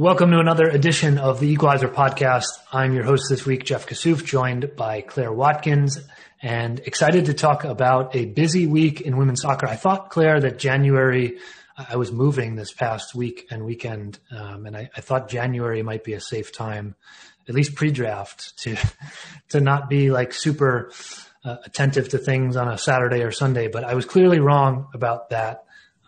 Welcome to another edition of the Equalizer podcast. I'm your host this week, Jeff Kassouf, joined by Claire Watkins, and excited to talk about a busy week in women's soccer. I thought, Claire, that January, I was moving this past week and weekend, and I thought January might be a safe time, at least pre-draft, to not be like super attentive to things on a Saturday or Sunday, but I was clearly wrong about that.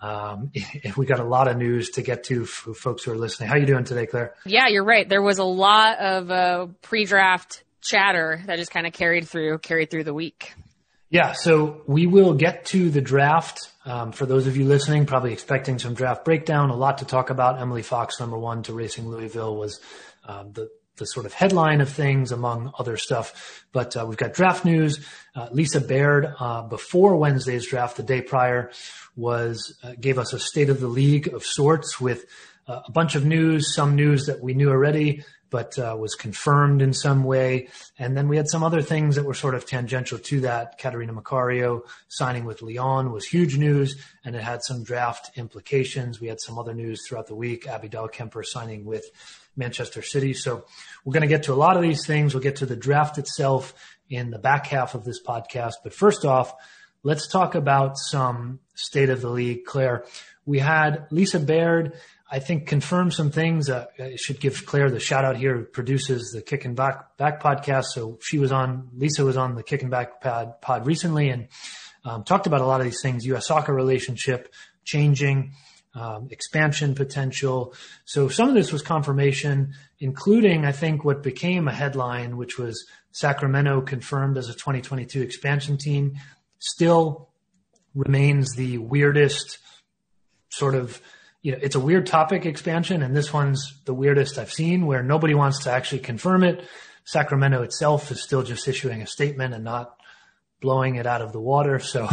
We got a lot of news to get to for folks who are listening. How are you doing today, Claire? Yeah, you're right. There was a lot of pre-draft chatter that just kind of carried through the week. Yeah, so we will get to the draft. For those of you listening, probably expecting some draft breakdown, a lot to talk about. Emily Fox, number one to Racing Louisville, was the sort of headline of things among other stuff. But we've got draft news. Lisa Baird, before Wednesday's draft, the day prior, gave us a state of the league of sorts with a bunch of news, some news that we knew already, but was confirmed in some way. And then we had some other things that were sort of tangential to that. Catarina Macario signing with Lyon was huge news, and it had some draft implications. We had some other news throughout the week. Abby Dahlkemper signing with Manchester City. So we're going to get to a lot of these things. We'll get to the draft itself in the back half of this podcast. But first off, let's talk about some state of the league. Claire, we had Lisa Baird, I think, confirm some things. I should give Claire the shout out here, who produces the Kick and Back podcast. So Lisa was on the Kick and Back pod recently and talked about a lot of these things, U.S. soccer relationship changing, expansion potential. So some of this was confirmation, including, I think, what became a headline, which was Sacramento confirmed as a 2022 expansion team. Still remains the weirdest sort of, it's a weird topic, expansion, and this one's the weirdest I've seen, where nobody wants to actually confirm it. Sacramento itself is still just issuing a statement and not blowing it out of the water. So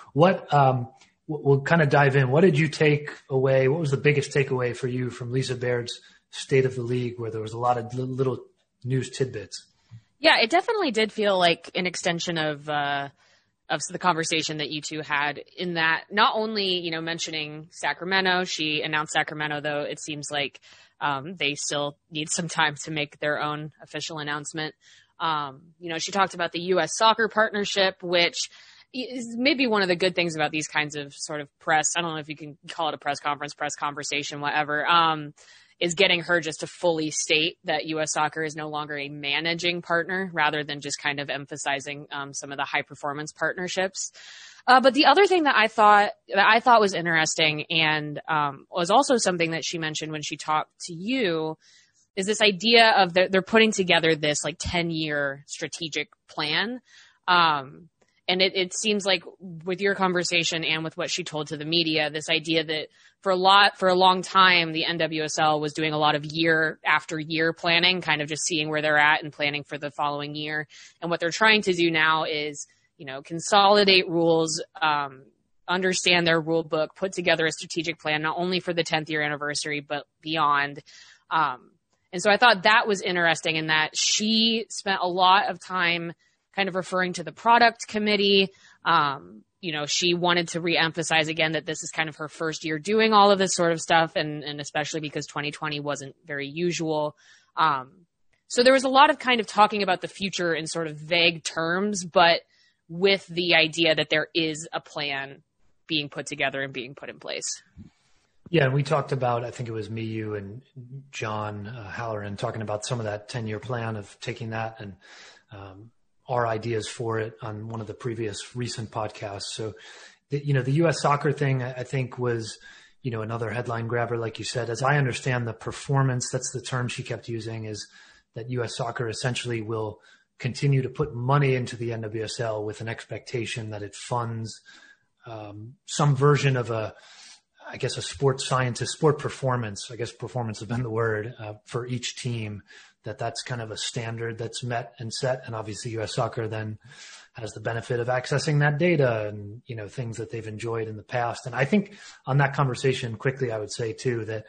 we'll kind of dive in. What did you take away? What was the biggest takeaway for you from Lisa Baird's State of the League, where there was a lot of little news tidbits? Yeah, it definitely did feel like an extension of the conversation that you two had, in that not only, mentioning Sacramento, she announced Sacramento, though it seems like they still need some time to make their own official announcement. She talked about the U.S. soccer partnership, which is maybe one of the good things about these kinds of sort of press. I don't know if you can call it a press conference, press conversation, whatever, is getting her just to fully state that U.S. soccer is no longer a managing partner, rather than just kind of emphasizing some of the high performance partnerships. But the other thing that I thought was interesting, and was also something that she mentioned when she talked to you, is this idea of they're putting together this like 10-year strategic plan. And it seems like, with your conversation and with what she told to the media, this idea that for a long time, the NWSL was doing a lot of year after year planning, kind of just seeing where they're at and planning for the following year. And what they're trying to do now is, consolidate rules, understand their rule book, put together a strategic plan, not only for the 10th year anniversary, but beyond. And so I thought that was interesting, in that she spent a lot of time kind of referring to the product committee. She wanted to reemphasize again that this is kind of her first year doing all of this sort of stuff, and especially because 2020 wasn't very usual. So there was a lot of kind of talking about the future in sort of vague terms, but with the idea that there is a plan being put together and being put in place. Yeah, and we talked about, I think it was me, you, and John Halloran, talking about some of that 10-year plan of taking that and our ideas for it on one of the previous recent podcasts. So, the U.S. soccer thing, I think, was, another headline grabber, like you said. As I understand the performance, that's the term she kept using, is that U.S. soccer essentially will continue to put money into the NWSL with an expectation that it funds some version of a sports scientist, sport performance. I guess performance has been the word for each team. That's kind of a standard that's met and set. And obviously U.S. soccer then has the benefit of accessing that data and, things that they've enjoyed in the past. And I think on that conversation, quickly, I would say too, that,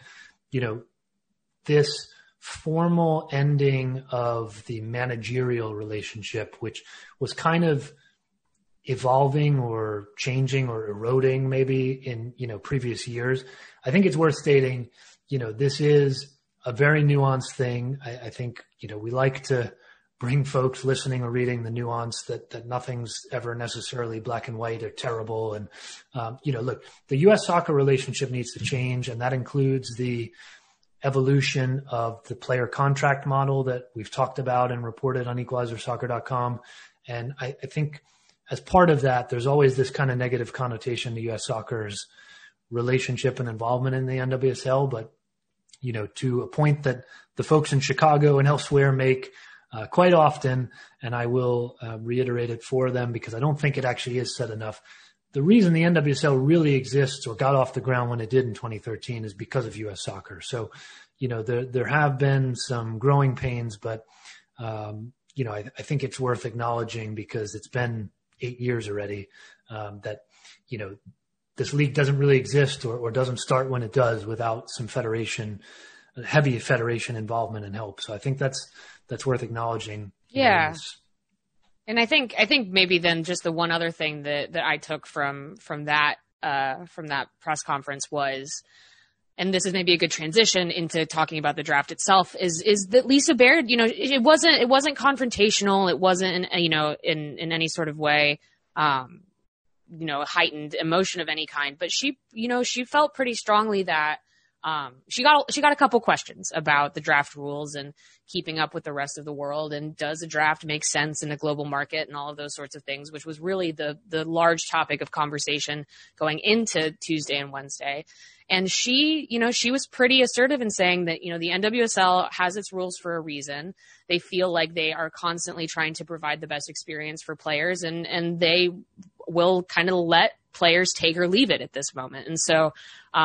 this formal ending of the managerial relationship, which was kind of evolving or changing or eroding maybe in, previous years, I think it's worth stating, this is a very nuanced thing. I think, we like to bring folks listening or reading the nuance that nothing's ever necessarily black and white or terrible. And, look, the U.S. soccer relationship needs to change, and that includes the evolution of the player contract model that we've talked about and reported on equalizersoccer.com. And I think as part of that, there's always this kind of negative connotation to U.S. soccer's relationship and involvement in the NWSL. But, to a point that the folks in Chicago and elsewhere make quite often, and I will reiterate it for them because I don't think it actually is said enough. The reason the NWSL really exists or got off the ground when it did in 2013 is because of U.S. soccer. So, there have been some growing pains, but, I think it's worth acknowledging because it's been 8 years already that, this league doesn't really exist or doesn't start when it does without some heavy federation involvement and help. So I think that's worth acknowledging. Yeah. And I think maybe then just the one other thing that I took from that press conference was, and this is maybe a good transition into talking about the draft itself, is that Lisa Baird, it wasn't confrontational. It wasn't, in any sort of way, heightened emotion of any kind, but she felt pretty strongly that, she got a couple questions about the draft rules and keeping up with the rest of the world. And does a draft make sense in a global market and all of those sorts of things, which was really the large topic of conversation going into Tuesday and Wednesday. And she was pretty assertive in saying that, the NWSL has its rules for a reason. They feel like they are constantly trying to provide the best experience for players, and they will kind of let players take or leave it at this moment. And so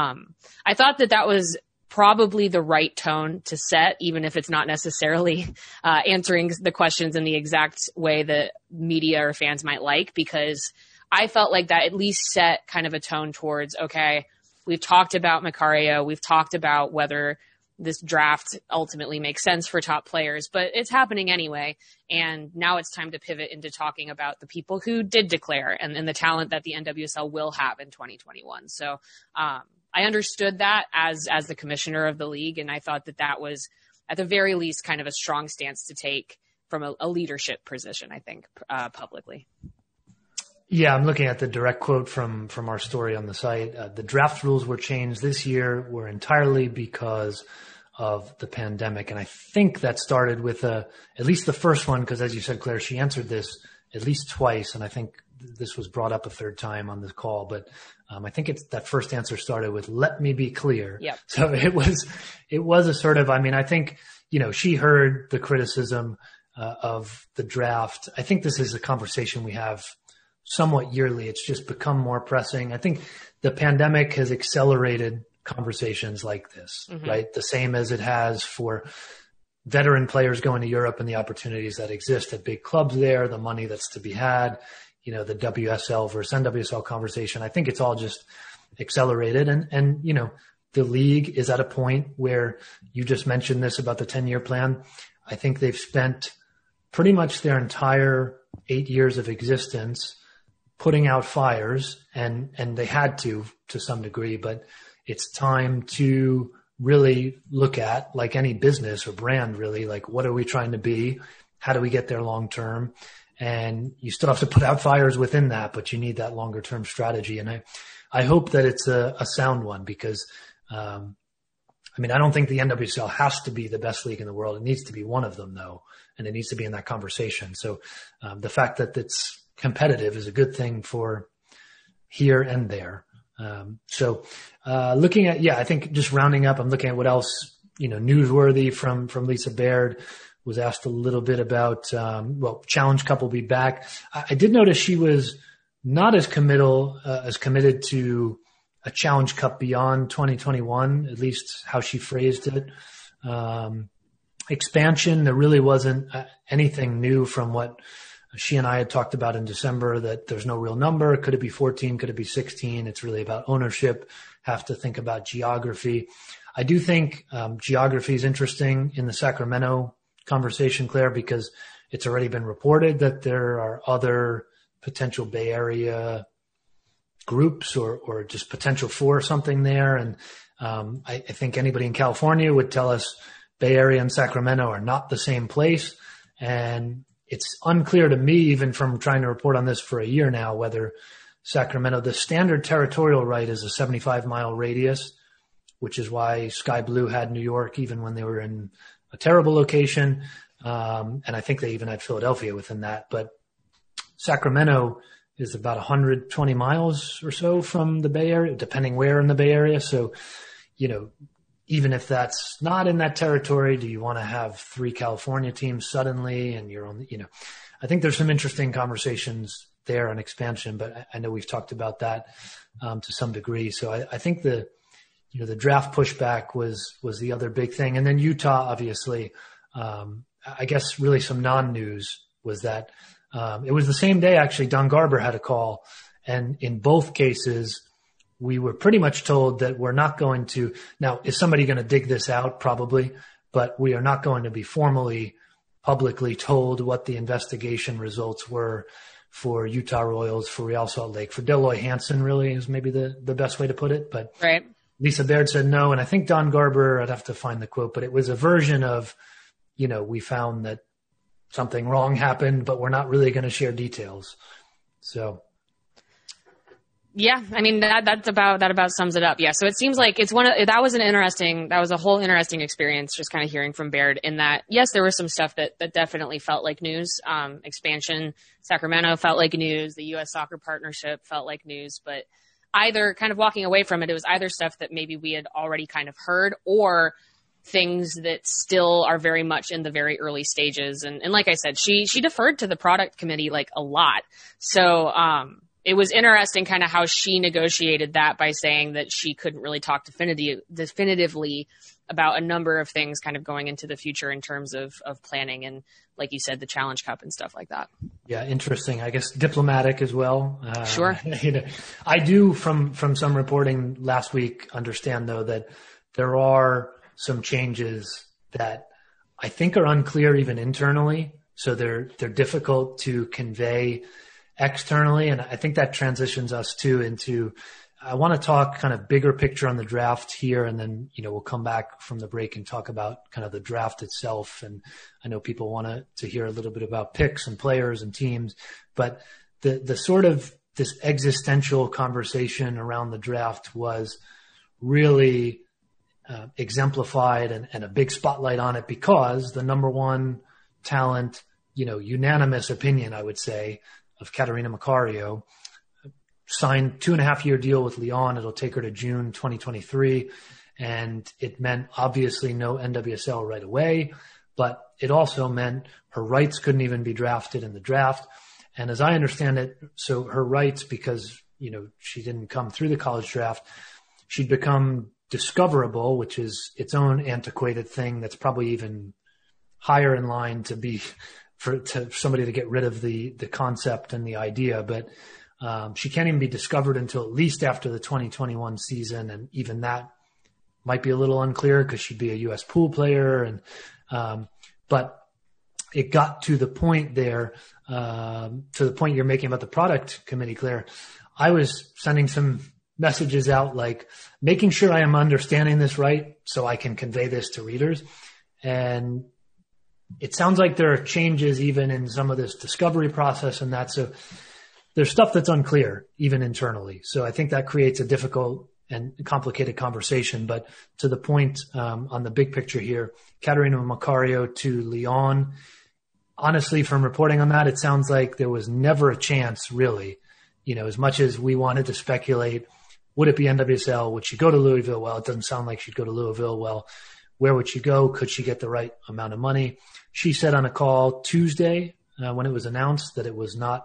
I thought that was probably the right tone to set, even if it's not necessarily answering the questions in the exact way that media or fans might like, because I felt like that at least set kind of a tone towards, okay, we've talked about Macario, we've talked about whether this draft ultimately makes sense for top players, but it's happening anyway. And now it's time to pivot into talking about the people who did declare and the talent that the NWSL will have in 2021. So I understood that as the commissioner of the league. And I thought that was at the very least kind of a strong stance to take from a leadership position, I think, publicly. Yeah, I'm looking at the direct quote from our story on the site. The draft rules were changed this year were entirely because of the pandemic. And I think that started with at least the first one, because as you said, Claire, she answered this at least twice. And I think this was brought up a third time on this call. But I think that first answer started with, let me be clear. Yep. So it was a sort of, I think, she heard the criticism of the draft. I think this is a conversation we have somewhat yearly. It's just become more pressing. I think the pandemic has accelerated conversations like this, right? The same as it has for veteran players going to Europe and the opportunities that exist at big clubs there, the money that's to be had, the WSL versus NWSL conversation. I think it's all just accelerated. And the league is at a point where you just mentioned this about the 10-year plan. I think they've spent pretty much their entire 8 years of existence putting out fires, and they had to some degree, but it's time to really look at, like any business or brand, really, like, what are we trying to be? How do we get there long term? And you still have to put out fires within that, but you need that longer term strategy. And I hope that it's a sound one, because I don't think the NWSL has to be the best league in the world. It needs to be one of them, though, and it needs to be in that conversation. So the fact that it's competitive is a good thing for here and there. Looking at, I think just rounding up, I'm looking at what else, newsworthy from Lisa Baird. Was asked a little bit about, Challenge Cup will be back. I did notice she was not as committed to a Challenge Cup beyond 2021, at least how she phrased it. Expansion, there really wasn't anything new from what she and I had talked about in December, that there's no real number. Could it be 14? Could it be 16? It's really about ownership. Have to think about geography. I do think geography is interesting in the Sacramento conversation, Claire, because it's already been reported that there are other potential Bay Area groups or just potential for something there. And I think anybody in California would tell us Bay Area and Sacramento are not the same place. And it's unclear to me, even from trying to report on this for a year now, whether Sacramento, the standard territorial right is a 75-mile radius, which is why Sky Blue had New York even when they were in a terrible location. And I think they even had Philadelphia within that. But Sacramento is about 120 miles or so from the Bay Area, depending where in the Bay Area. So, even if that's not in that territory, do you want to have 3 California teams suddenly? And you're on, I think there's some interesting conversations there on expansion, but I know we've talked about that to some degree. So I think the draft pushback was the other big thing. And then Utah, obviously, I guess really some non-news was that it was the same day, actually, Don Garber had a call. And in both cases, we were pretty much told that we're not going to – now, is somebody going to dig this out? Probably. But we are not going to be formally, publicly told what the investigation results were for Utah Royals, for Real Salt Lake, for Dell Loy Hansen really is maybe the best way to put it. But right. Lisa Baird said no. And I think Don Garber, I'd have to find the quote, but it was a version of, we found that something wrong happened, but we're not really going to share details. So. Yeah, I mean that about sums it up. Yeah, so it seems like that was a whole interesting experience, just kind of hearing from Baird in that. Yes, there was some stuff that definitely felt like news. Expansion, Sacramento felt like news. The U.S. Soccer Partnership felt like news, but either kind of walking away from it, it was either stuff that maybe we had already kind of heard, or things that still are very much in the very early stages. And like I said, she deferred to the product committee like a lot. So. It was interesting kind of how she negotiated that by saying that she couldn't really talk definitively about a number of things kind of going into the future in terms of planning and, like you said, the Challenge Cup and stuff like that. Yeah, interesting. I guess diplomatic as well. Sure. I do, from some reporting last week, understand, though, that there are some changes that I think are unclear even internally. So they're difficult to convey externally. And I think that transitions us too into, I want to talk kind of bigger picture on the draft here. And then, we'll come back from the break and talk about kind of the draft itself. And I know people want to hear a little bit about picks and players and teams, but the sort of this existential conversation around the draft was really exemplified and a big spotlight on it because the number one talent, unanimous opinion, I would say, of Catarina Macario, signed 2.5-year deal with Lyon. It'll take her to June 2023. And it meant obviously no NWSL right away, but it also meant her rights couldn't even be drafted in the draft. And as I understand it, so her rights, because, she didn't come through the college draft, she'd become discoverable, which is its own antiquated thing that's probably even higher in line to be to somebody to get rid of the concept and the idea, but she can't even be discovered until at least after the 2021 season. And even that might be a little unclear because she'd be a U.S. pool player. And, but it got to the point there, to the point you're making about the product committee, Claire. I was sending some messages out, like making sure I am understanding this right so I can convey this to readers. And it sounds like there are changes even in some of this discovery process and that. So there's stuff that's unclear even internally. So I think that creates a difficult and complicated conversation. But to the point on the big picture here, Catarina Macario to Lyon, honestly, from reporting on that, it sounds like there was never a chance really, as much as we wanted to speculate, would it be NWSL? Would she go to Louisville? Well, it doesn't sound like she'd go to Louisville. Well, where would she go? Could she get the right amount of money? She said on a call Tuesday when it was announced that it was not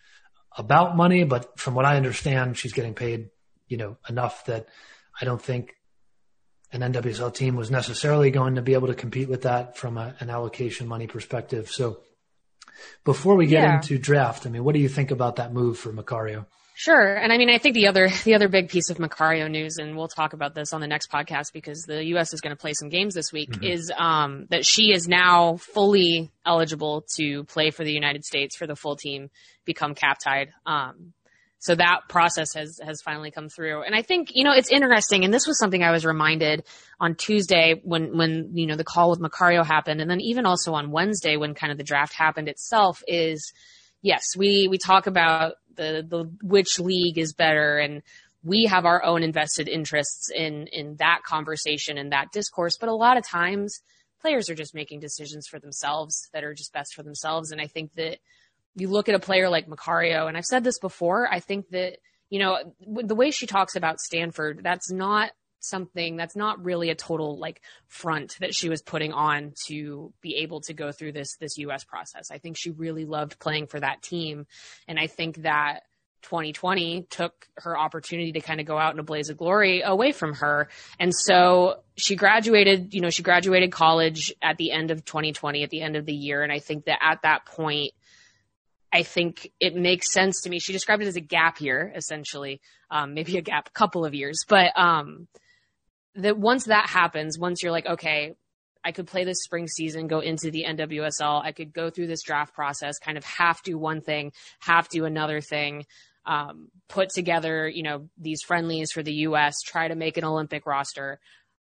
about money, but from what I understand, she's getting paid, enough that I don't think an NWSL team was necessarily going to be able to compete with that from an allocation money perspective. So before we get into draft, what do you think about that move for Macario? Sure. And I think the other big piece of Macario news, and we'll talk about this on the next podcast because the U.S. is going to play some games this week, is that she is now fully eligible to play for the United States for the full team, become cap-tied. So that process has finally come through. And I think, it's interesting. And this was something I was reminded on Tuesday when, the call with Macario happened. And then even also on Wednesday when kind of the draft happened itself is, yes, we talk about the which league is better, and we have our own invested interests in that conversation and that discourse. But a lot of times players are just making decisions for themselves that are just best for themselves. And I think that you look at a player like Macario, and I've said this before, I think that, the way she talks about Stanford, that's not really a total front that she was putting on to be able to go through this US process. I think she really loved playing for that team. And I think that 2020 took her opportunity to kind of go out in a blaze of glory away from her. And so she graduated college at the end of 2020, at the end of the year. And I think that at that point, I think it makes sense to me. She described it as a gap year, essentially, maybe a couple of years. But that once that happens, once you're like, okay, I could play this spring season, go into the NWSL, I could go through this draft process, kind of half do one thing, half do another thing, put together, these friendlies for the US, try to make an Olympic roster.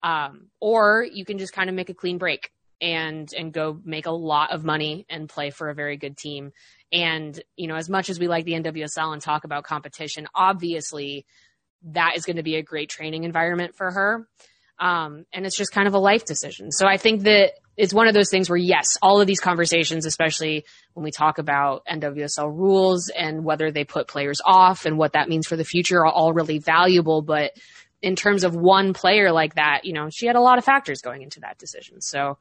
Or you can just kind of make a clean break and go make a lot of money and play for a very good team. And, as much as we like the NWSL and talk about competition, obviously that is going to be a great training environment for her. And it's just kind of a life decision. So I think that it's one of those things where, yes, all of these conversations, especially when we talk about NWSL rules and whether they put players off and what that means for the future, are all really valuable. But in terms of one player like that, she had a lot of factors going into that decision. So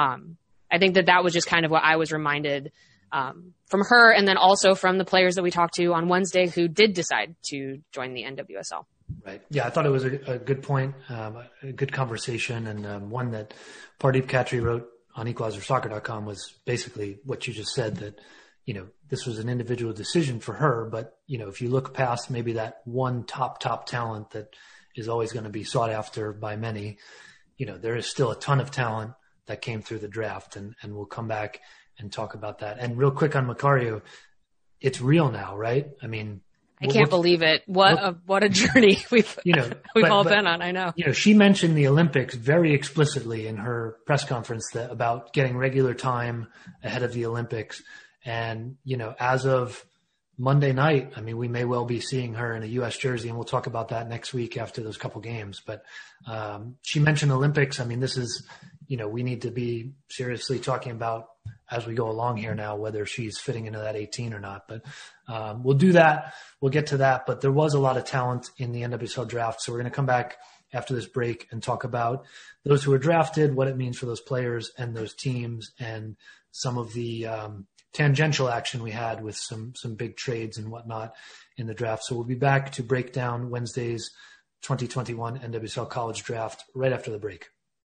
I think that was just kind of what I was reminded from her, and then also from the players that we talked to on Wednesday who did decide to join the NWSL. Right. Yeah, I thought it was a good point, a good conversation, and one that Pardeep Khatri wrote on equalizersoccer.com was basically what you just said, that, this was an individual decision for her, but, if you look past maybe that one top talent that is always going to be sought after by many, there is still a ton of talent that came through the draft, and we'll come back and talk about that. And real quick on Macario, it's real now, right? I mean, I can't believe it. What a journey we've all been on. I know. She mentioned the Olympics very explicitly in her press conference about getting regular time ahead of the Olympics. And, as of Monday night, I mean, we may well be seeing her in a U.S. jersey, and we'll talk about that next week after those couple games. But she mentioned Olympics. I mean, this is, we need to be seriously talking about as we go along here now, whether she's fitting into that 18 or not. But we'll do that. We'll get to that. But there was a lot of talent in the NWSL draft. So we're going to come back after this break and talk about those who were drafted, what it means for those players and those teams, and some of the tangential action we had with some big trades and whatnot in the draft. So we'll be back to break down Wednesday's 2021 NWSL college draft right after the break.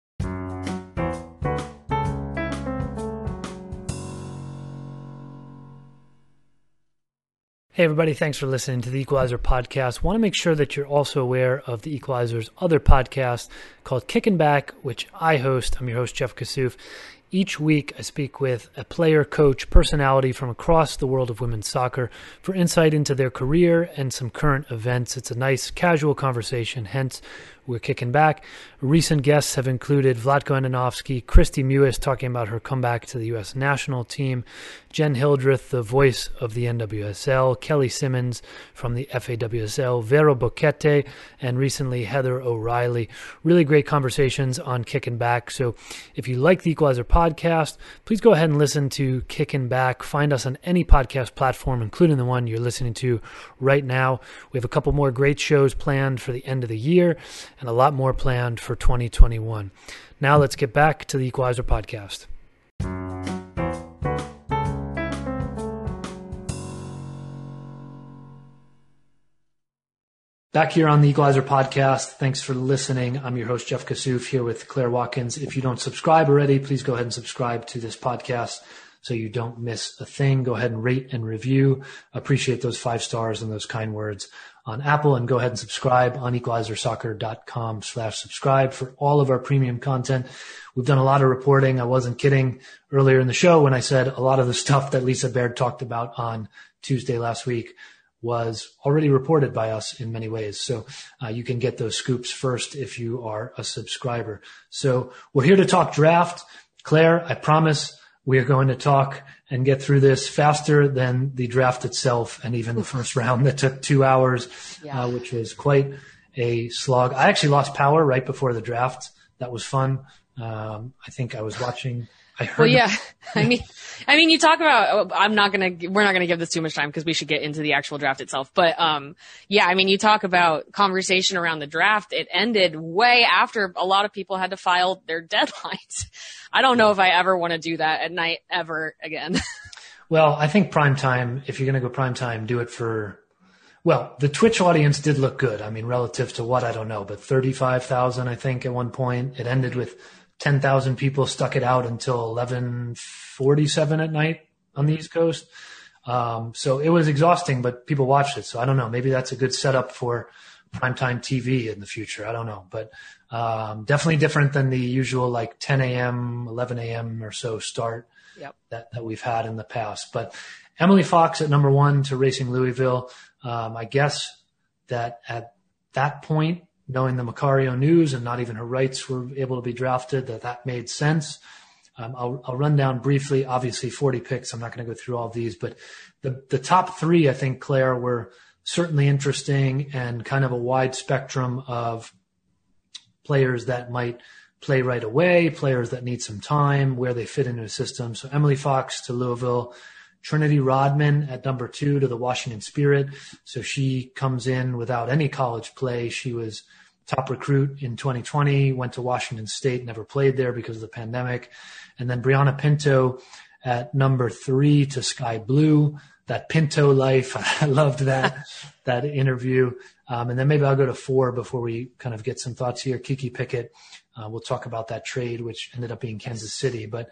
Hey everybody, thanks for listening to the Equalizer podcast. Want to make sure that you're also aware of the Equalizer's other podcast called Kicking Back, which I host. I'm your host, Jeff Kassouf. Each week, I speak with a player, coach, personality from across the world of women's soccer for insight into their career and some current events. It's a nice, casual conversation, hence we're kicking back. Recent guests have included Vlatko Andonovski, Christy Mewis talking about her comeback to the U.S. national team, Jen Hildreth, the voice of the NWSL, Kelly Simmons from the FAWSL, Vero Boquete, and recently Heather O'Reilly. Really great conversations on Kicking Back. So if you like the Equalizer podcast, please go ahead and listen to Kicking Back. Find us on any podcast platform, including the one you're listening to right now. We have a couple more great shows planned for the end of the year and a lot more planned for 2021. Now let's get back to the Equalizer podcast. Back here on the Equalizer podcast. Thanks for listening. I'm your host, Jeff Kassouf, here with Claire Watkins. If you don't subscribe already, please go ahead and subscribe to this podcast so you don't miss a thing. Go ahead and rate and review. Appreciate those 5 stars and those kind words on Apple, and go ahead and subscribe on equalizersoccer.com/subscribe for all of our premium content. We've done a lot of reporting. I wasn't kidding earlier in the show when I said a lot of the stuff that Lisa Baird talked about on Tuesday last week was already reported by us in many ways. So you can get those scoops first if you are a subscriber. So we're here to talk draft. Claire, I promise we are going to talk and get through this faster than the draft itself and even the first round that took 2 hours, which was quite a slog. I actually lost power right before the draft. That was fun. I think I was watching. I heard. Well, yeah. I mean, you talk about. We're not gonna give this too much time because we should get into the actual draft itself. But yeah. I mean, you talk about conversation around the draft. It ended way after a lot of people had to file their deadlines. I don't know if I ever want to do that at night ever again. Well, I think primetime. If you're gonna go primetime, do it for. Well, the Twitch audience did look good. I mean, relative to what, I don't know, but 35,000, I think, at one point. It ended with 10,000 people stuck it out until 11:47 at night on the East Coast. So it was exhausting, but people watched it. So I don't know. Maybe that's a good setup for primetime TV in the future. I don't know. But definitely different than the usual like 10 a.m., 11 a.m. or so start that we've had in the past. But Emily Fox at number 1 to Racing Louisville. I guess that at that point, knowing the Macario news and not even her rights were able to be drafted, that made sense. I'll run down briefly, obviously 40 picks. I'm not going to go through all of these, but the top 3, I think, Claire, were certainly interesting and kind of a wide spectrum of players that might play right away, players that need some time, where they fit into a system. So Emily Fox to Louisville, Trinity Rodman at number 2 to the Washington Spirit. So she comes in without any college play. She was top recruit in 2020, went to Washington State, never played there because of the pandemic. And then Brianna Pinto at number 3 to Sky Blue. That Pinto life, I loved that interview. And then maybe I'll go to 4 before we kind of get some thoughts here. Kiki Pickett. We'll talk about that trade, which ended up being Kansas City. But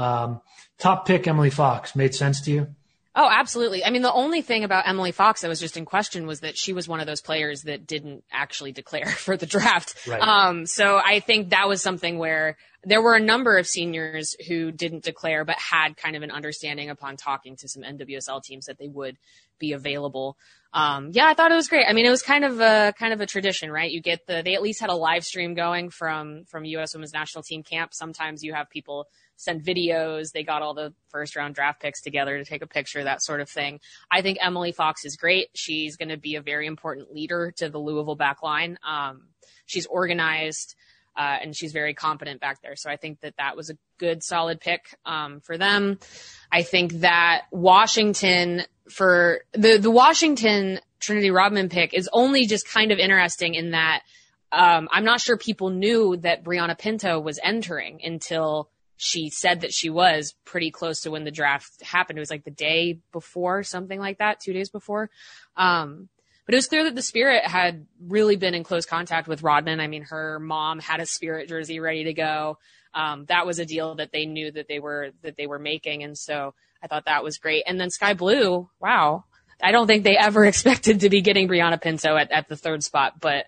top pick, Emily Fox, made sense to you? Oh, absolutely. I mean, the only thing about Emily Fox that was just in question was that she was one of those players that didn't actually declare for the draft. Right. So I think that was something where there were a number of seniors who didn't declare but had kind of an understanding upon talking to some NWSL teams that they would be available. Yeah, I thought it was great. I mean, it was kind of a tradition, right? You get they at least had a live stream going from U.S. Women's National Team camp. Sometimes you have people send videos. They got all the first round draft picks together to take a picture, that sort of thing. I think Emily Fox is great. She's going to be a very important leader to the Louisville back line. She's organized, and she's very competent back there. So I think that was a good, solid pick, for them. I think that Washington for the Washington Trinity Rodman pick is only just kind of interesting in that, I'm not sure people knew that Brianna Pinto was entering until she said that she was pretty close to when the draft happened. It was like the day before, something like that, 2 days before. But it was clear that the Spirit had really been in close contact with Rodman. I mean, her mom had a Spirit jersey ready to go. That was a deal that they knew that they were making. And so I thought that was great. And then Sky Blue, wow. I don't think they ever expected to be getting Brianna Pinto at the 3rd spot, but,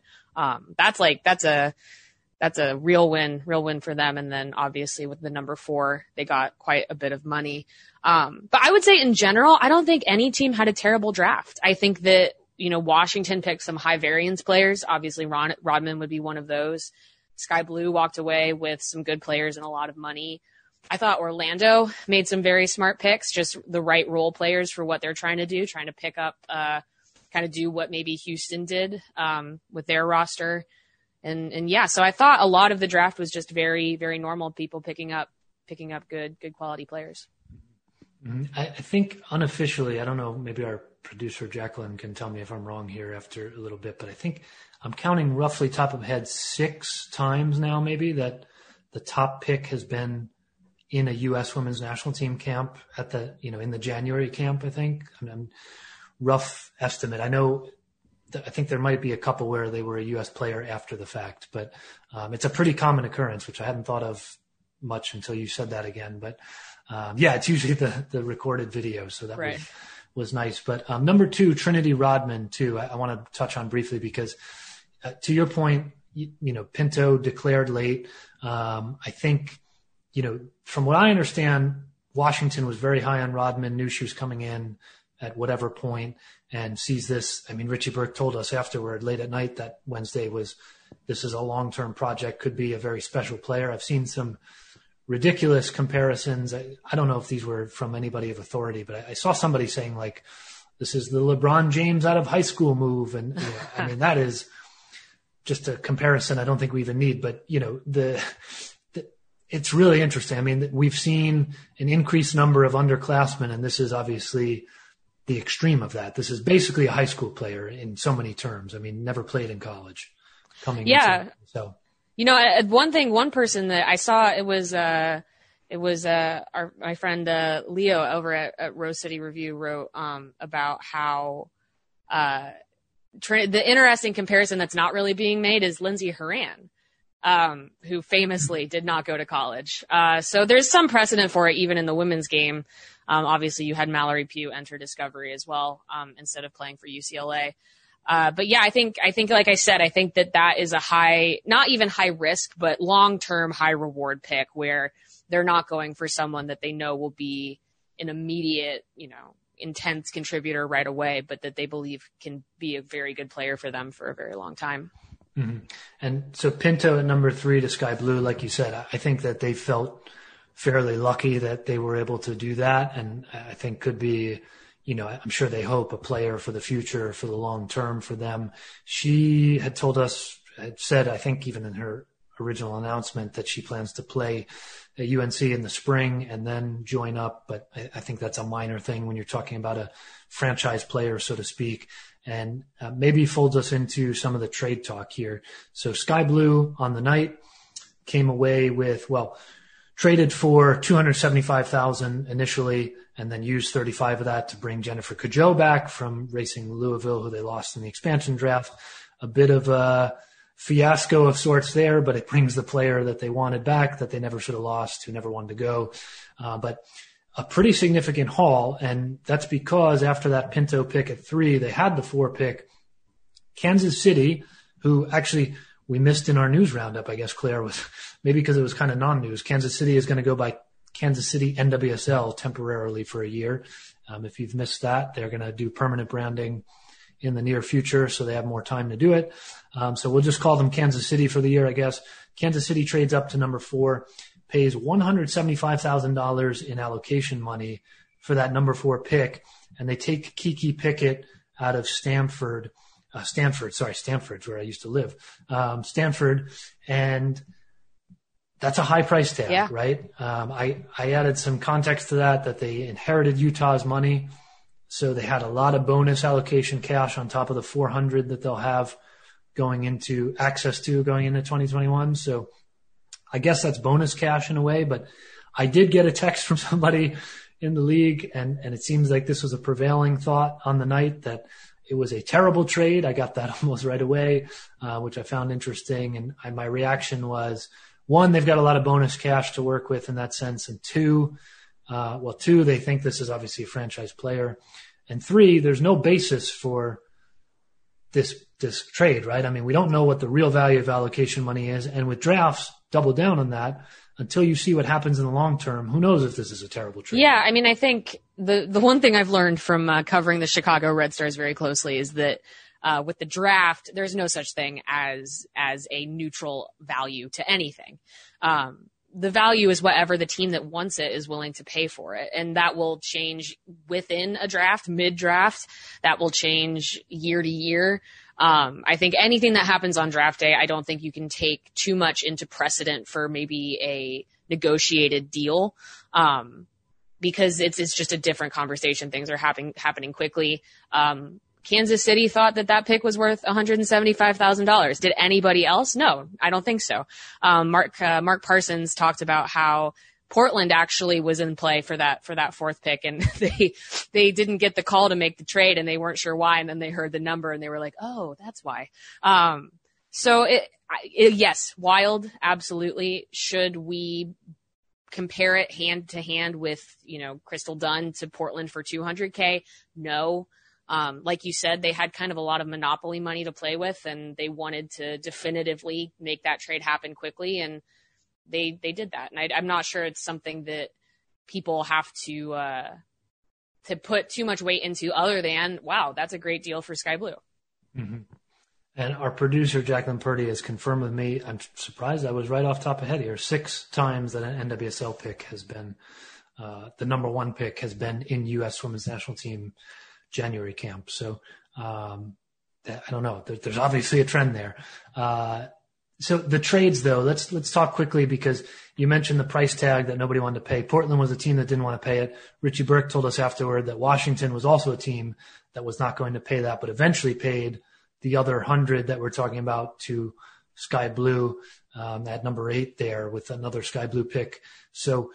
that's a real win for them. And then obviously with the number 4, they got quite a bit of money. But I would say in general, I don't think any team had a terrible draft. I think that, Washington picked some high variance players. Obviously Rodman would be one of those. Sky Blue walked away with some good players and a lot of money. I thought Orlando made some very smart picks, just the right role players for what they're trying to do, trying to pick up, kind of do what maybe Houston did, with their roster. And yeah, so I thought a lot of the draft was just very, very normal. People picking up good quality players. I think unofficially, I don't know, maybe our producer Jacqueline can tell me if I'm wrong here after a little bit, but I think I'm counting roughly top of head 6 times now, maybe, that the top pick has been in a U.S. Women's National Team camp at the, in the January camp, I think. Rough estimate. I think there might be a couple where they were a U.S. player after the fact, but it's a pretty common occurrence, which I hadn't thought of much until you said that again. But yeah, it's usually the recorded video, so that right. was nice. But number 2, Trinity Rodman, too, I want to touch on briefly because to your point, Pinto declared late. I think, from what I understand, Washington was very high on Rodman, knew she was coming in, at whatever point and sees this. I mean, Richie Burke told us afterward, late at night, that Wednesday this is a long-term project, could be a very special player. I've seen some ridiculous comparisons. I don't know if these were from anybody of authority, but I saw somebody saying, like, this is the LeBron James out of high school move. And I mean, that is just a comparison I don't think we even need. But, it's really interesting. I mean, we've seen an increased number of underclassmen, and this is obviously the extreme of that. This is basically a high school player in so many terms. I mean, never played in college. One person that I saw, it was my friend Leo over at Rose City Review wrote about how the interesting comparison that's not really being made is Lindsey Horan, who famously did not go to college. So there's some precedent for it, even in the women's game. Obviously, you had Mallory Pugh enter Discovery as well, instead of playing for UCLA. But yeah, I think, like I said, I think that is a not even high risk, but long-term high reward pick where they're not going for someone that they know will be an immediate, intense contributor right away, but that they believe can be a very good player for them for a very long time. Mm-hmm. And so Pinto at number 3 to Sky Blue, like you said, I think that they felt fairly lucky that they were able to do that. And I think could be, I'm sure they hope a player for the future, for the long term for them. She had said, I think even in her original announcement, that she plans to play at UNC in the spring and then join up. But I think that's a minor thing when you're talking about a franchise player, so to speak. And maybe folds us into some of the trade talk here. So Sky Blue on the night came away with, traded for $275,000 initially, and then used 35 of that to bring Jennifer Kudjoe back from Racing Louisville, who they lost in the expansion draft. A bit of a fiasco of sorts there, but it brings the player that they wanted back, that they never should have lost, who never wanted to go. But a pretty significant haul, and that's because after that Pinto pick at 3, they had the 4 pick. Kansas City, who actually we missed in our news roundup, I guess, Claire, was maybe because it was kind of non-news. Kansas City is going to go by Kansas City NWSL temporarily for a year. If you've missed that, they're going to do permanent branding in the near future, so they have more time to do it. So we'll just call them Kansas City for the year, I guess. Kansas City trades up to number 4, pays $175,000 in allocation money for that number 4 pick, and they take Kiki Pickett out of Stanford, where I used to live, Stanford, and that's a high price tag, right? I added some context to that they inherited Utah's money, so they had a lot of bonus allocation cash on top of the $400 that they'll have going into 2021. So I guess that's bonus cash in a way, but I did get a text from somebody in the league, and it seems like this was a prevailing thought on the night, that it was a terrible trade. I got that almost right away, which I found interesting. And my reaction was, 1, they've got a lot of bonus cash to work with in that sense. And 2, they think this is obviously a franchise player. And 3, there's no basis for this trade, right? I mean, we don't know what the real value of allocation money is. And with drafts, double down on that. Until you see what happens in the long term, who knows if this is a terrible trade? Yeah, I mean, I think the one thing I've learned from covering the Chicago Red Stars very closely is that with the draft, there's no such thing as a neutral value to anything. The value is whatever the team that wants it is willing to pay for it. And that will change within a draft, mid-draft. That will change year to year. I think anything that happens on draft day, I don't think you can take too much into precedent for maybe a negotiated deal, because it's just a different conversation. Things are happening quickly. Kansas City thought that pick was worth $175,000. Did anybody else? No, I don't think so. Mark Parsons talked about how Portland actually was in play for that 4th pick, and they didn't get the call to make the trade, and they weren't sure why. And then they heard the number and they were like, oh, that's why. So yes, wild. Absolutely. Should we compare it hand to hand with, Crystal Dunn to Portland for $200K? No. Like you said, they had kind of a lot of monopoly money to play with, and they wanted to definitively make that trade happen quickly. And they did that. And I'm not sure it's something that people have to to put too much weight into other than, wow, that's a great deal for Sky Blue. Mm-hmm. And our producer, Jacqueline Purdy, has confirmed with me, I'm surprised I was right off top of head here, 6 times that an NWSL pick has been, the number 1 pick has been in U.S. Women's National Team January camp. So I don't know. There's obviously a trend there. So the trades, though, let's talk quickly because you mentioned the price tag that nobody wanted to pay. Portland was a team that didn't want to pay it. Richie Burke told us afterward that Washington was also a team that was not going to pay that, but eventually paid the other 100 that we're talking about to Sky Blue at number 8 there with another Sky Blue pick. So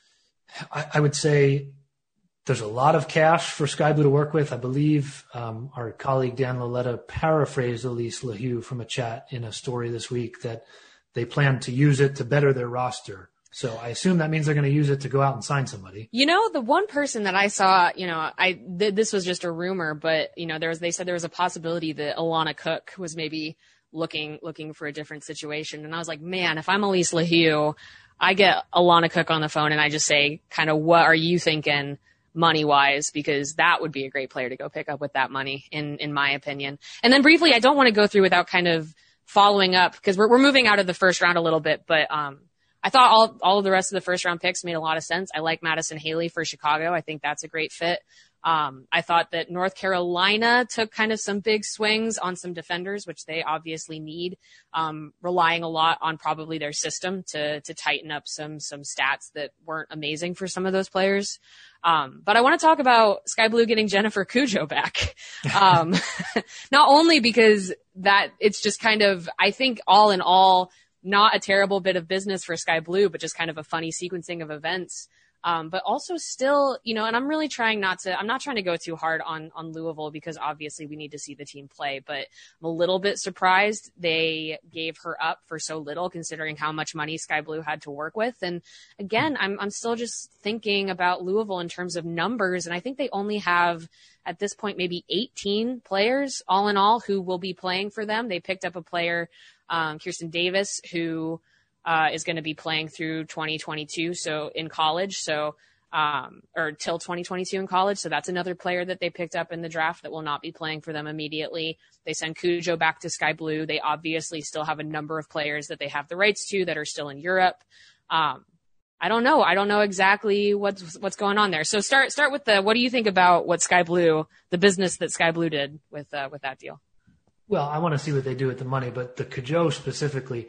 I would say there's a lot of cash for Sky Blue to work with. I believe our colleague Dan Laletta paraphrased Elise LaHue from a chat in a story this week that they plan to use it to better their roster. So I assume that means they're going to use it to go out and sign somebody. You know, the one person that I saw, this was just a rumor, but they said there was a possibility that Alana Cook was maybe looking for a different situation. And I was like, man, if I'm Elise LaHue, I get Alana Cook on the phone and I just say, kind of, what are you thinking money wise? Because that would be a great player to go pick up with that money, in my opinion. And then briefly, I don't want to go through without kind of following up because we're moving out of the first round a little bit, but, I thought all of the rest of the first round picks made a lot of sense. I like Madison Haley for Chicago. I think that's a great fit. I thought that North Carolina took kind of some big swings on some defenders, which they obviously need, relying a lot on probably their system to tighten up some stats that weren't amazing for some of those players. But I want to talk about Sky Blue getting Jennifer Cujo back. Not only because that it's just kind of, I think all in all, not a terrible bit of business for Sky Blue, but just kind of a funny sequencing of events. But also still, and I'm really I'm not trying to go too hard on Louisville because obviously we need to see the team play, but I'm a little bit surprised they gave her up for so little considering how much money Sky Blue had to work with. And again, I'm still just thinking about Louisville in terms of numbers. And I think they only have at this point, maybe 18 players all in all who will be playing for them. They picked up a player, Kirsten Davis, who is going to be playing through 2022. So in college, or till 2022 in college. So that's another player that they picked up in the draft that will not be playing for them immediately. They send Cujo back to Sky Blue. They obviously still have a number of players that they have the rights to that are still in Europe. I don't know. I don't know exactly what's going on there. So start with what do you think about what Sky Blue, the business that Sky Blue did with that deal? Well, I want to see what they do with the money, but the Cujo specifically,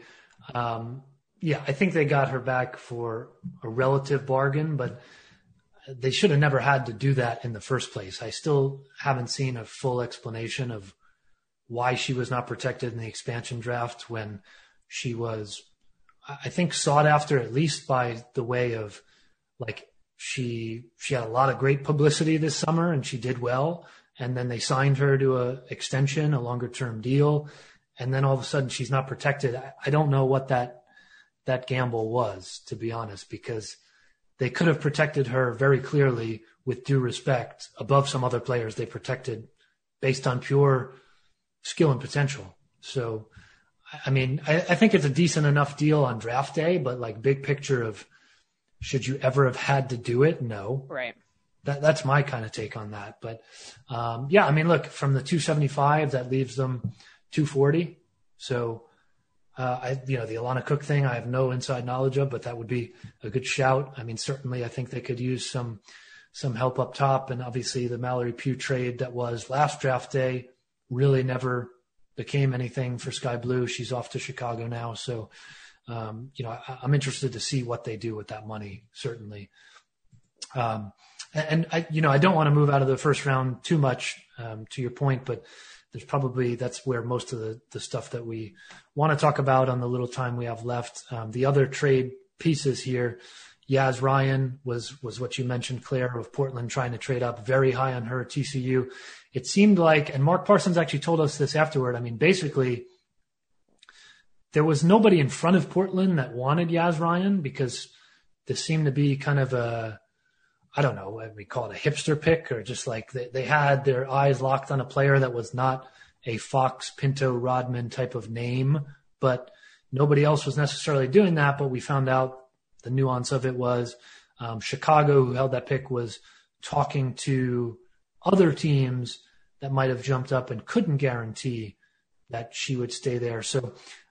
I think they got her back for a relative bargain, but they should have never had to do that in the first place. I still haven't seen a full explanation of why she was not protected in the expansion draft when she was, I think, sought after at least by the way of, like, she had a lot of great publicity this summer and she did well. And then they signed her to a extension, a longer term deal. And then all of a sudden she's not protected. I don't know what that gamble was, to be honest, because they could have protected her very clearly with due respect above some other players they protected based on pure skill and potential. So, I mean, I think it's a decent enough deal on draft day, but like big picture of should you ever have had to do it? No. Right. That's my kind of take on that. But I mean, look, from the 275, that leaves them 240. So, the Alana Cook thing, I have no inside knowledge of, but that would be a good shout. I mean, certainly I think they could use some help up top. And obviously the Mallory Pugh trade that was last draft day really never became anything for Sky Blue. She's off to Chicago now. So, I'm interested to see what they do with that money, certainly. And I don't want to move out of the first round too much, to your point, but that's where most of the stuff that we want to talk about on the little time we have left. The other trade pieces here, Yaz Ryan was what you mentioned, Claire, of Portland trying to trade up very high on her TCU. It seemed like, and Mark Parsons actually told us this afterward. I mean, basically there was nobody in front of Portland that wanted Yaz Ryan because this seemed to be kind of I don't know, what we call it, a hipster pick, or just like they had their eyes locked on a player that was not a Fox, Pinto, Rodman type of name, but nobody else was necessarily doing that. But we found out the nuance of it was Chicago, who held that pick, was talking to other teams that might have jumped up and couldn't guarantee that she would stay there. So,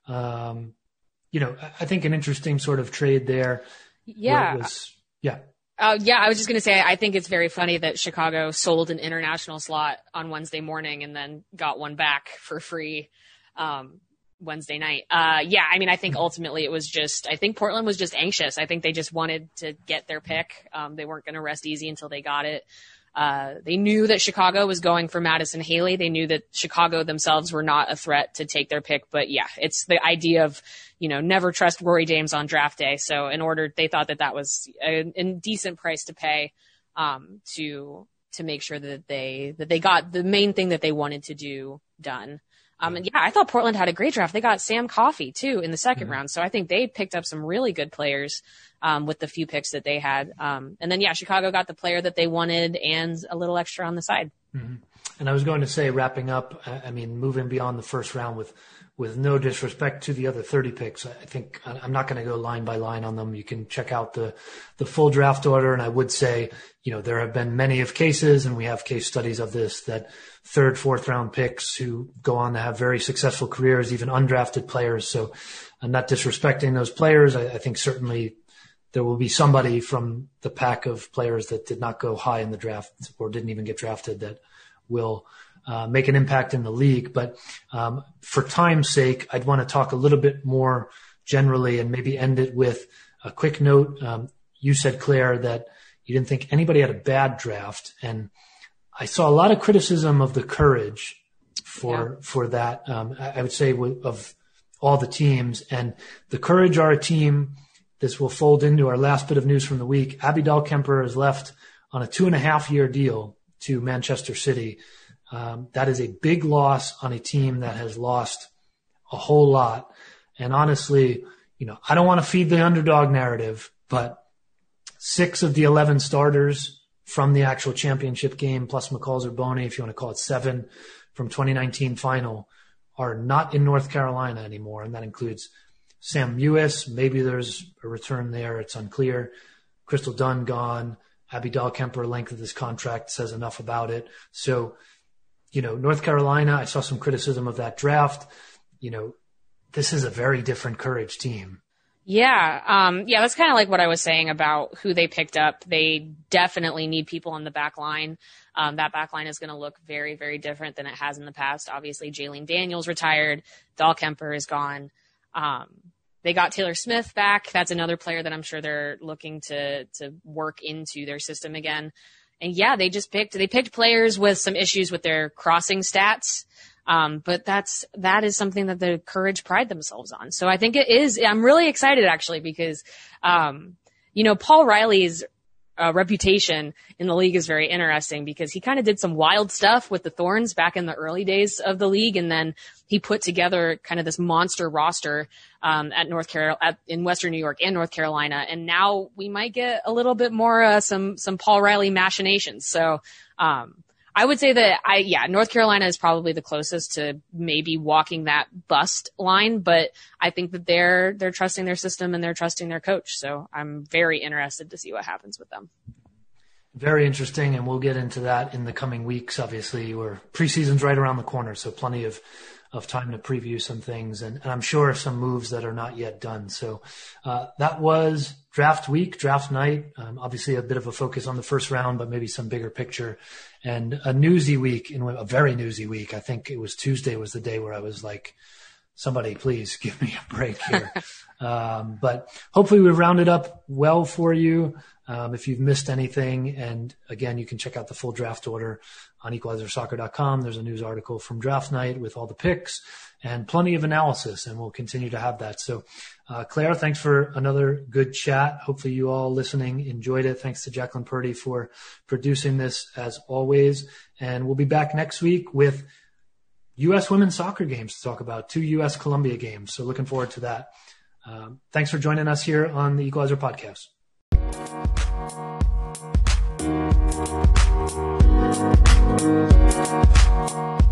I think an interesting sort of trade there. Yeah. Yeah. I was just going to say, I think it's very funny that Chicago sold an international slot on Wednesday morning and then got one back for free Wednesday night. I think ultimately I think Portland was just anxious. I think they just wanted to get their pick. They weren't going to rest easy until they got it. They knew that Chicago was going for Madison Haley. They knew that Chicago themselves were not a threat to take their pick. But yeah, it's the idea of, never trust Rory James on draft day. So they thought that was a decent price to pay, to make sure that they got the main thing that they wanted to do done. I thought Portland had a great draft. They got Sam Coffey too in the second round. So I think they picked up some really good players, with the few picks that they had. And then Chicago got the player that they wanted and a little extra on the side. Mm-hmm. And I was going to say, wrapping up, moving beyond the first round with no disrespect to the other 30 picks, I think I'm not going to go line by line on them. You can check out the full draft order. And I would say, there have been many of cases, and we have case studies of this, that third, fourth round picks who go on to have very successful careers, even undrafted players. So I'm not disrespecting those players. I think certainly there will be somebody from the pack of players that did not go high in the draft or didn't even get drafted that will make an impact in the league. But for time's sake, I'd want to talk a little bit more generally and maybe end it with a quick note. You said, Claire, that you didn't think anybody had a bad draft. And I saw a lot of criticism of the Courage for that. I would say of all the teams, and the Courage are a team. This will fold into our last bit of news from the week. Abby Dahlkemper is left on a 2.5-year deal to Manchester City. That is a big loss on a team that has lost a whole lot. And honestly, I don't want to feed the underdog narrative, but 6 of the 11 starters from the actual championship game, plus McCall Zerboni, if you want to call it 7, from 2019 final, are not in North Carolina anymore. And that includes Sam Mewis. Maybe there's a return there. It's unclear. Crystal Dunn gone. Abby Dahlkemper, length of this contract says enough about it. So, North Carolina, I saw some criticism of that draft. This is a very different Courage team. Yeah. That's kind of like what I was saying about who they picked up. They definitely need people on the back line. That back line is going to look very, very different than it has in the past. Obviously, Jaylene Daniels retired. Dahlkemper is gone. They got Taylor Smith back. That's another player that I'm sure they're looking to work into their system again. And they picked players with some issues with their crossing stats. But that is something that the Courage pride themselves on. So I think I'm really excited actually because, Paul Riley's reputation in the league is very interesting because he kind of did some wild stuff with the Thorns back in the early days of the league. And then he put together kind of this monster roster, in Western New York and North Carolina. And now we might get a little bit more, some Paul Riley machinations. So, I would say that North Carolina is probably the closest to maybe walking that bust line, but I think that they're trusting their system and they're trusting their coach. So I'm very interested to see what happens with them. Very interesting. And we'll get into that in the coming weeks. Obviously, preseason's right around the corner. So plenty of time to preview some things and I'm sure some moves that are not yet done. So, that was draft week, draft night. Obviously a bit of a focus on the first round, but maybe some bigger picture and a newsy week, a very newsy week. I think it was Tuesday was the day where I was like, somebody please give me a break here. But hopefully we've rounded up well for you. If you've missed anything, and again, you can check out the full draft order on equalizersoccer.com. There's a news article from draft night with all the picks and plenty of analysis, and we'll continue to have that. So, Claire, thanks for another good chat. Hopefully you all listening enjoyed it. Thanks to Jacqueline Purdy for producing this as always. And we'll be back next week with U.S. women's soccer games to talk about, 2 U.S. Colombia games. So looking forward to that. Thanks for joining us here on the Equalizer Podcast. Thank you.